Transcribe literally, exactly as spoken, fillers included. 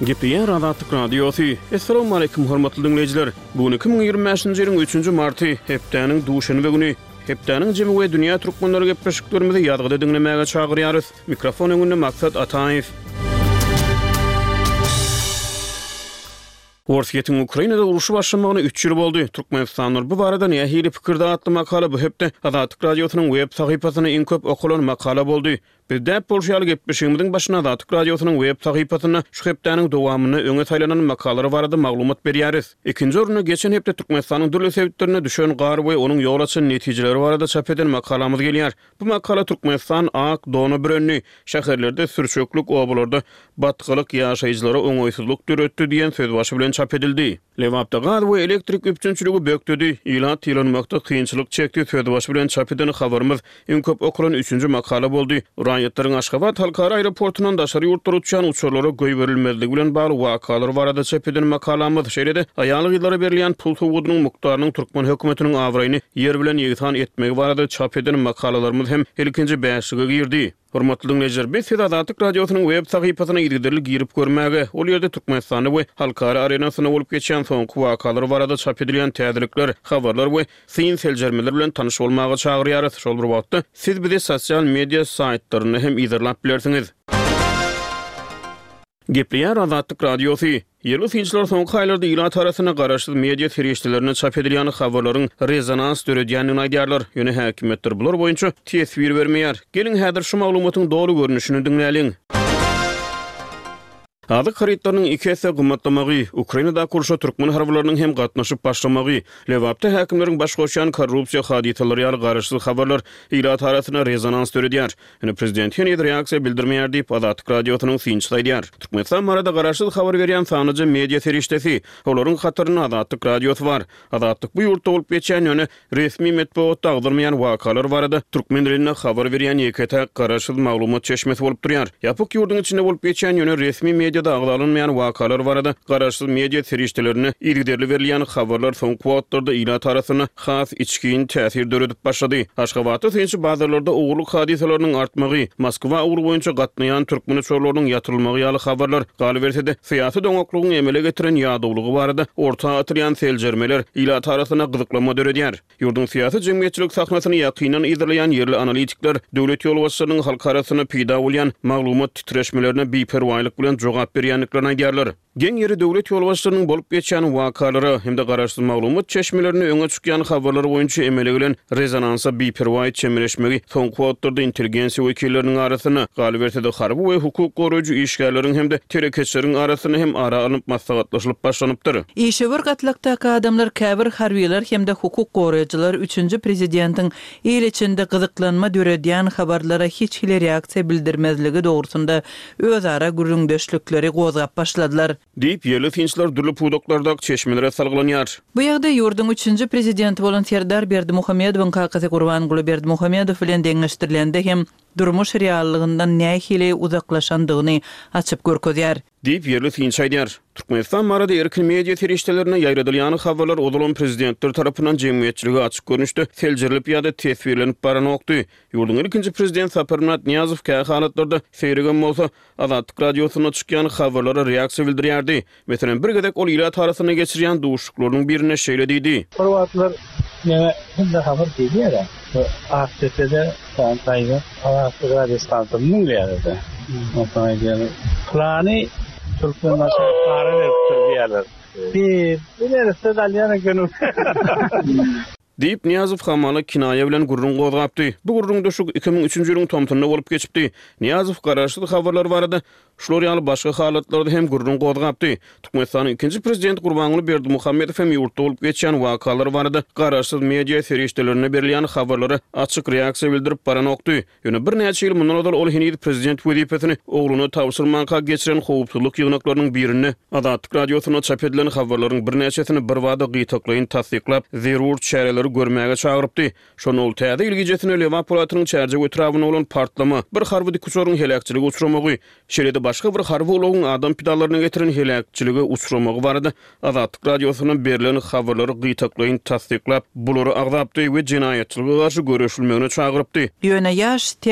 Gepleyen Azatlyk Radiosu. Assalamu alaykum hormatly dinleyijiler. Bugün iki bin ýyirmi beşinji ýylyň üçünji marty, hepdeniň duşanby güni. Hepdeniň jemy we dünýä türkmenleri gepleşiklerimizi ýadgyda dinlemäge çagyrýarys. Mikrofon öňünde Maksat Ataýew. Orsiýetiň Ukrainada uruşy başlamagyna üç ýyl boldy. Türkmenistanlar bu barada nähili pikirde atly makala bu hepde Azatlyk Radiosynyň web sahypasyna iň köp okulan makala boldy. Bizde Polşaly gepleşigimiziň başyna Azatlyk Radiosynyň web sahypasyna şu hepdeniň dowamyny öňe taýlanan makalary barada maglumat berýäris. Ikinji oruna geçen hepde Türkmenistanyň dürli sebitlerine düşen gary we onuň ýol açan netijeleri barada çap eden makalamyz gelýär. Bu makala Türkmenistan, Ak, Donu Brönni şäherlerde sürçöklük obalarda batgalyk ýaşaýjylara oňoýsuzlyk döretdi diýen söz başy bilen çap edildi. Lewapda gaz we elektrik üpçünçiligi bökdüdi. Ýylan tiýlanmakda kynçylyk çekdi söz başy bilen çap eden habarymyz iň köp okulan üçünji makala boldy. Raýatlaryň Aşgabat halkara aeroportundan daşary ýurtlara uçan uçurlara göý berilmezligi bilen bagly wakalar barada çap eden makalamyz şeýlede aýalyk ýyllara berilýän pul sowadynyň mukdarynyň türkmen hökümetiniň awraýyny ýer bilen ýygytan etmegi barada çap eden makalalarymyz hem ilkinji bäşige girdi. Hormatly dinleyijiler, biz Azatlyk Radiosynyň web sahypasyna ýerli girip görmäge, ol ýerde Türkmenistany we halkara arenasyna bolup geçen soňky wakalar barada çap edilýän täzelikler, habarlar we syn seljermeler bilen tanyş bolmagy çagyrýarys. Şol bir wagtda siz bizi sosial media saytlaryny hem izlap bilersiňiz. Gepleyen Azatlyk Radiosu. Ýerli synçylar soňky aýlarda ýyla tarasyna garaşly media terişçilerine çap edilýän habarlaryň rezonans döredýänini aýdýarlar. Ýöne häkimetler bular boýunça tesbir bermeýär. Gelin häzir şu maglumatyň dogry görnüşini dinläliň. Azyk haritlarynyň iki esse gymmatlamagy, Ukrainada kurşa türkmen harbylarynyň hem gatnaşyp başlamagy, Lewapda häkimleriň baş goşan korrupsiýa hadiselary ýaly garaşly habarlar ýyla tarasyna rezonans döredýär. Ýöne prezident ýene reaksiýa bildirmeýär diýip Azatlyk Radiosynyň synçy aýdýar. Türkmenistan barada garaşly habar berýän sanyjy media terişdesi, olaryň hatyryna Azatlyk Radiosy bar. Azatlyk bu ýurtda bolup geçen ýöne resmi medeniýetde agdyrmaýan wakalar barada türkmen diline habar berýän ýekete garaşly maglumat çeşmesi bolup durýar. Ýapyk ýurdun içinde bolup geçen ýöne resmi media da agdalynmayan wakalar barada garaşly media terişçilerine ilgiderli berilýän habarlar soňky wagtlarda ýyla tarasyna has içkin täsir döredip başlady. Aşgabatda synçy bazarlarda owurluk hadiselerini artmagy, Moskwa owru boýunça gatnaýan türkmen uçurlarynyň ýatyrylmagy ýaly habarlar galy bersede syýasy doňoklugyny emele getiren ýadawlygy barada orta atyrýan seljermeler ýyla tarasyna gyzyklama döredýär. Ýurdun syýasy jemgyýetçilik sahnasyny ýakynan izleýän ýerli analitikler döwlet ýolbaşçylarynyň halk arasynda peýda bolýan maglumat titreşmelerine beperwaýlyk bilen jogap berýänliklerini aýdýarlar. Geň ýeri döwlet ýolbaşçylarynyň bolup geçen wakalary hem-de garaşly maglumat çeşmelerini öňe çykýan habarlary boýunça emele bilen rezonansa beperwaý çemleşmegi soňky wagtlarda intelligensiýa wekilleriniň arasyna galy bersede harby we hukuk goraýjy işgärleriň hem-de terekeçleriň arasyna hem ara alyp maslahatlaşylyp başlanypdyr. Işewer gatlyktaki adamlar käbir harbiýler hem-de hukuk goraýjylar üçünji prezidentiň el içinde gyzyklanma döredýän habarlara hiç hile reaksiýa bildirmezligi dogrusynda özara gürrüňdeşlikleri gozgap başladylar. Diýip ýerli synçylar dürli pudoklarda çeşmelere salglanýar. Bu ýagda ýurdun üçünji prezidenti bolan Serdar Berdimuhammedowyň kakasy Gurbanguly Berdimuhammedow bilen deňeşdirilende hem durmuş reallygyndan nähili uzaklaşandygyny açyp görkezýär. Diýip ýerli synçy aýdýar. Türkmenistan barada erkin media terişçilerine ýaýradylýan habarlar odulan prezidentler tarapyndan jemgyýetçiligi açyk görnüşde seljerilip ýa-da tesbirlenip baranokdy. Ýurdun ikinji prezident Saparmat Niýazow käy halatlarda seýregen bolsa Azatlyk Radiosyna çykýan habarlara reaksiýa bildirýärdi. Meselem bir gedek ol ýyla tarasyna geçirýän duşuklaryň birine şeýle diýdi. Horwatlar näme hinde habar diýýär. A T T'de Taýga Azatlyk Radiosyny dinleýärdi. Otaýy diýär. Plany Türkmenler para verip durýarlar. Bir bilerse dalýana gönül. Diýip Niýazow hamaly kinaýa bilen gurrun gozgapdy. Bu gurrun döşük iki bin üçünji ýylyň tomtunyna bolup geçipdi. Niýazow garaşly habarlar barada şular ýaly başga halatlarda hem gurrun gozgapdy. Türkmenistanyň ikinji prezident Gurbanguly Berdimuhammedow hem ýurtda bolup geçen wakalar barada garaşly media terişçilerine berilýän habarlara açyk reaksiýa bildirip baranokdy. Ýöne bir näçe ýyl mundan ol hini prezident wezipetini ogluny tawsyrmanka geçiren howpsuzlyk ýygnaklarynyň birini Azatlyk Radiosyna çap edilen habarlaryň bir näçesini bir wada gytaklaýyn tasdiklap zerur çäreleri görmäge çagyrypdy. Şonol täze ilgijesini Lewap polatynyň çärje ötrawyny bolan partlama, bir harby kuçoryň helakçyligi uçuramagy, şeýle başga bir harby ulagyň adam pidalaryny getiren helakçyligi uçuramagy barada Azatlyk Radiosyna berilen habarlary gytaklaýyn tasdiklap, bulary agdapdy we jinaýatçylyga garşy görüşilmegine çagyrypdy. Ýöne ýaş